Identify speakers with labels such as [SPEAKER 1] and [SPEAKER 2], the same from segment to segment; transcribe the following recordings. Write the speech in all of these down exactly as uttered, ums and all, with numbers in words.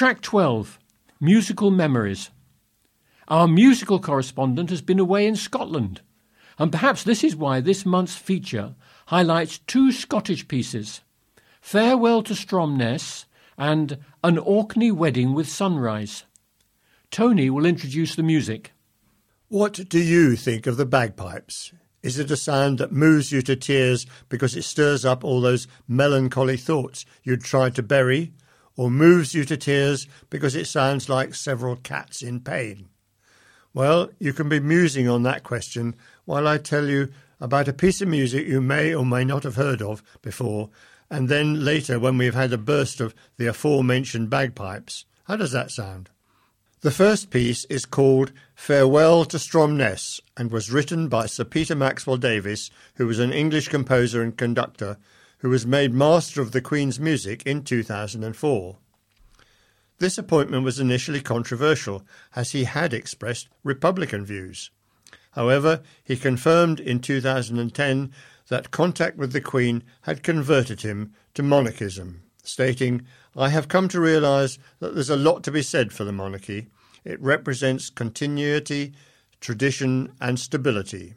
[SPEAKER 1] Track twelve, Musical Memories. Our musical correspondent has been away in Scotland, and perhaps this is why this month's feature highlights two Scottish pieces, Farewell to Stromness and An Orkney Wedding with Sunrise. Tony will introduce the music.
[SPEAKER 2] What do you think of the bagpipes? Is it a sound that moves you to tears because it stirs up all those melancholy thoughts you'd tried to bury, or moves you to tears because it sounds like several cats in pain? Well, you can be musing on that question while I tell you about a piece of music you may or may not have heard of before, and then later when we've had a burst of the aforementioned bagpipes. How does that sound? The first piece is called Farewell to Stromness and was written by Sir Peter Maxwell Davies, who was an English composer and conductor who was made Master of the Queen's Music in two thousand four. This appointment was initially controversial, as he had expressed Republican views. However, he confirmed in two thousand ten that contact with the Queen had converted him to monarchism, stating, "I have come to realise that there's a lot to be said for the monarchy. It represents continuity, tradition and stability."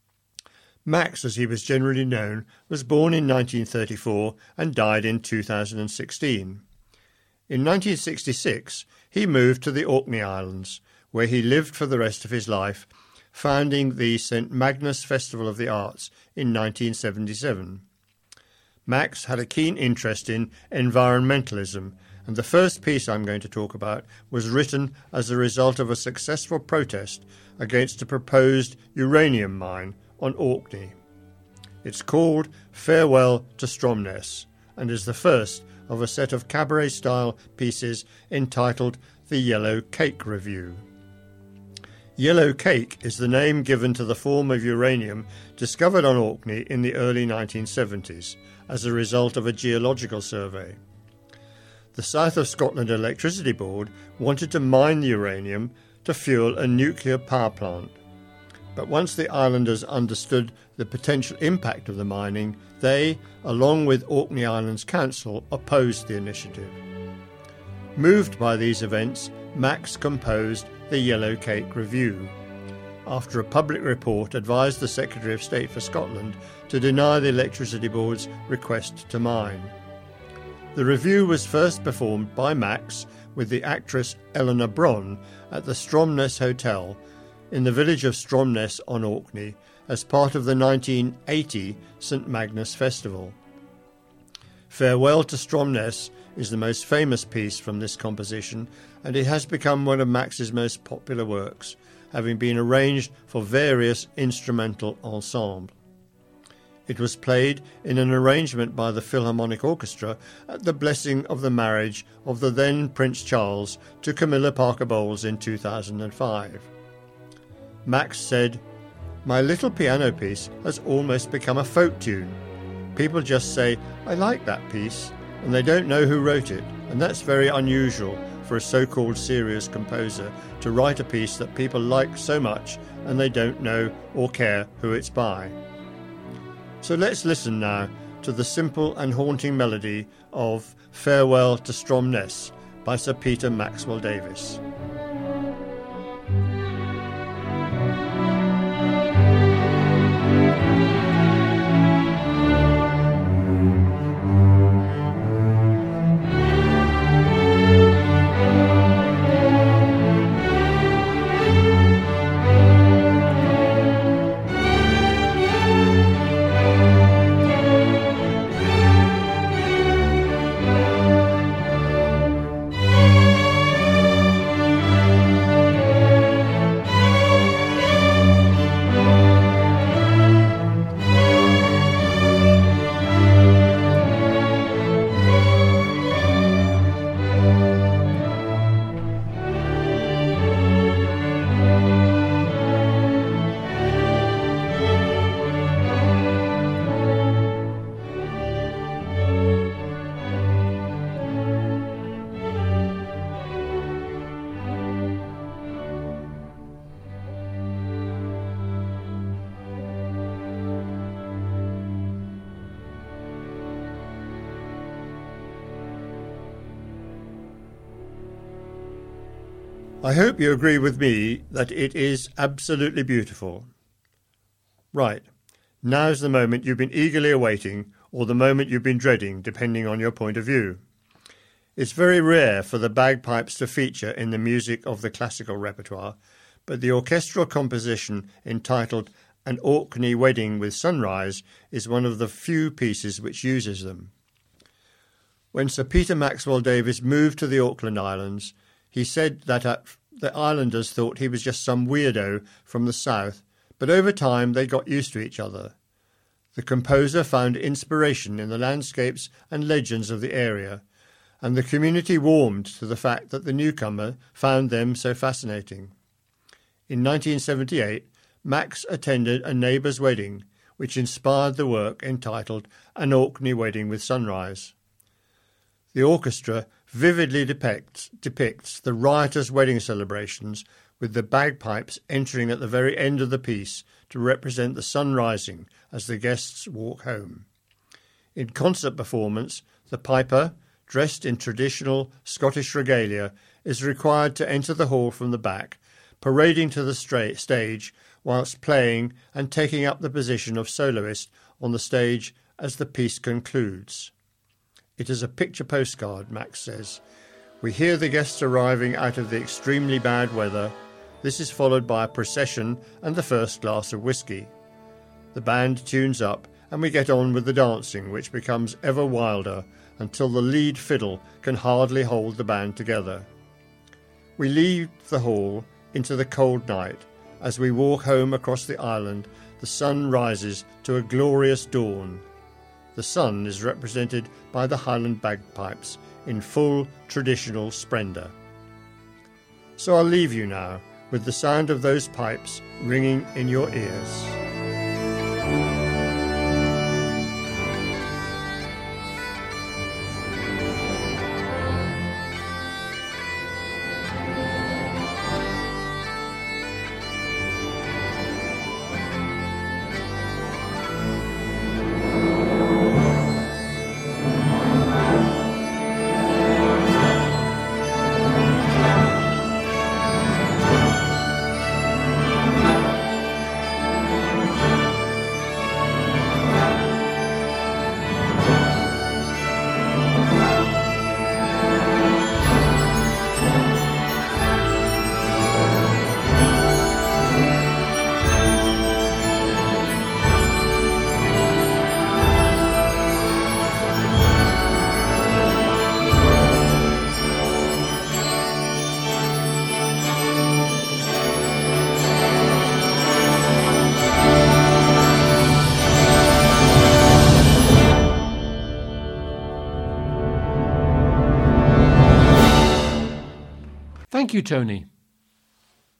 [SPEAKER 2] Max, as he was generally known, was born in nineteen thirty-four and died in two thousand sixteen. In nineteen sixty-six, he moved to the Orkney Islands, where he lived for the rest of his life, founding the Saint Magnus Festival of the Arts in nineteen seventy-seven. Max had a keen interest in environmentalism, and the first piece I'm going to talk about was written as a result of a successful protest against a proposed uranium mine on Orkney. It's called Farewell to Stromness and is the first of a set of cabaret-style pieces entitled The Yellow Cake Review. Yellow cake is the name given to the form of uranium discovered on Orkney in the early nineteen seventies as a result of a geological survey. The South of Scotland Electricity Board wanted to mine the uranium to fuel a nuclear power plant. But once the islanders understood the potential impact of the mining, they, along with Orkney Islands Council, opposed the initiative. Moved by these events, Max composed the Yellow Cake Review, after a public report advised the Secretary of State for Scotland to deny the Electricity Board's request to mine. The review was first performed by Max with the actress Eleanor Bron at the Stromness Hotel in the village of Stromness on Orkney as part of the nineteen eighty Saint Magnus Festival. Farewell to Stromness is the most famous piece from this composition, and it has become one of Max's most popular works, having been arranged for various instrumental ensembles. It was played in an arrangement by the Philharmonic Orchestra at the blessing of the marriage of the then Prince Charles to Camilla Parker Bowles in two thousand five. Max said, "My little piano piece has almost become a folk tune. People just say, 'I like that piece,' and they don't know who wrote it, and that's very unusual for a so-called serious composer to write a piece that people like so much and they don't know or care who it's by." So let's listen now to the simple and haunting melody of Farewell to Stromness by Sir Peter Maxwell Davies. I hope you agree with me that it is absolutely beautiful. Right, now's the moment you've been eagerly awaiting, or the moment you've been dreading, depending on your point of view. It's very rare for the bagpipes to feature in the music of the classical repertoire, but the orchestral composition entitled An Orkney Wedding with Sunrise is one of the few pieces which uses them. When Sir Peter Maxwell Davies moved to the Auckland Islands, he said that at the islanders thought he was just some weirdo from the south, but over time they got used to each other. The composer found inspiration in the landscapes and legends of the area, and the community warmed to the fact that the newcomer found them so fascinating. In nineteen seventy-eight, Max attended a neighbour's wedding, which inspired the work entitled An Orkney Wedding with Sunrise. The orchestra vividly depicts, depicts the riotous wedding celebrations, with the bagpipes entering at the very end of the piece to represent the sun rising as the guests walk home. In concert performance, the piper, dressed in traditional Scottish regalia, is required to enter the hall from the back, parading to the stra- stage whilst playing and taking up the position of soloist on the stage as the piece concludes. It is a picture postcard, Max says. We hear the guests arriving out of the extremely bad weather. This is followed by a procession and the first glass of whisky. The band tunes up and we get on with the dancing, which becomes ever wilder until the lead fiddle can hardly hold the band together. We leave the hall into the cold night. As we walk home across the island, the sun rises to a glorious dawn. The sun is represented by the Highland bagpipes in full traditional splendour. So I'll leave you now with the sound of those pipes ringing in your ears.
[SPEAKER 1] Thank you, Tony.